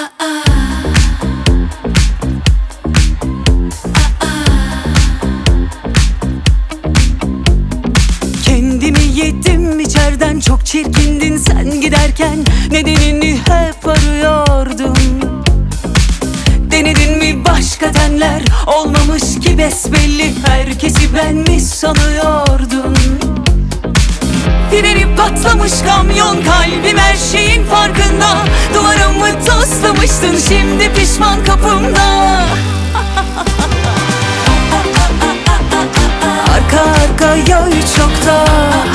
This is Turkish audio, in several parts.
Kendimi yedim içerden, çok çirkindin sen giderken. Nedenini hep arıyordum. Denedin mi başka tenler? Olmamış ki besbelli, herkesi ben mi sanıyordun? Freni patlamış kamyon, kalbim her şeyin farkında. Duvarımı toslamıştın, şimdi pişman kapımda. Arka arkaya üç nokta.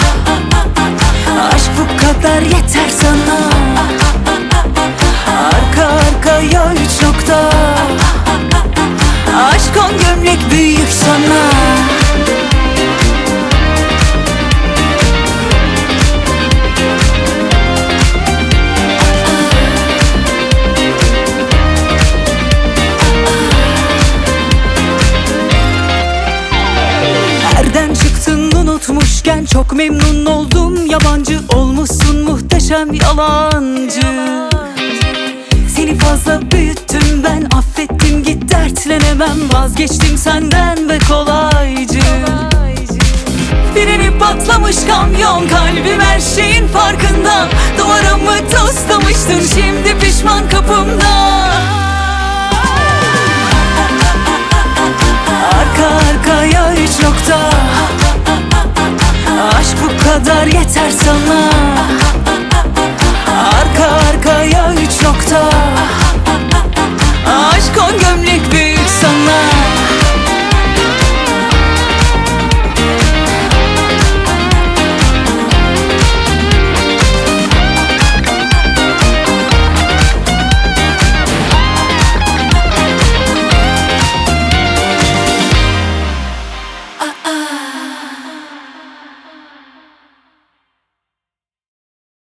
Aşk bu kadar yeter sana. Arka arkaya üç nokta. Aşk on gömlek büyük sana. Nereden çıktın unutmuşken, çok memnun oldum. Yabancı olmuşsun muhteşem yalancı. Seni fazla büyüttüm ben, affettim git dertlenemem. Vazgeçtim senden ve kolaycı. Freni patlamış kamyon, kalbim her şeyin farkında. Duvarımı toslamıştın, şimdi pişman kapımda. Arka arkaya üç nokta. Aşk bu kadar yeter sana. Arka arkaya